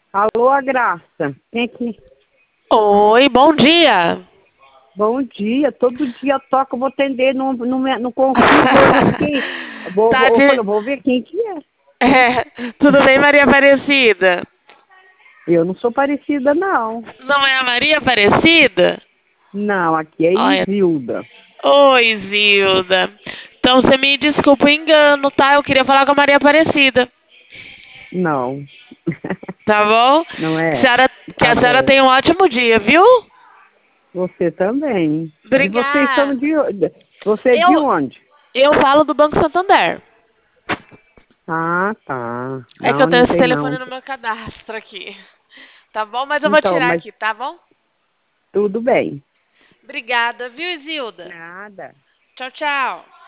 Alô, a Graça. Quem é que... Oi, bom dia. Bom dia. Todo dia toca, eu vou atender, não consigo hoje aqui. Tá de... Vou ver quem que é. Tudo bem, Maria Aparecida? Eu não sou parecida, não. Não é a Maria Aparecida? Não, aqui é Olha. Isilda. Oi, Zilda. Então você me desculpa o engano, tá? Eu queria falar com a Maria Aparecida. Não. Tá bom? Não é? Que Tá a senhora bom. tenha um ótimo dia, viu? Você também. E vocês são Obrigada. de... Você é de Eu, onde? eu falo do Banco Santander. Ah, tá. É que eu Não, tenho não esse tem telefone não. no meu cadastro aqui. Tá bom? Mas eu vou Então, tirar mas aqui, tá bom? tudo bem. Obrigada, viu, Zilda? Nada. Tchau, tchau.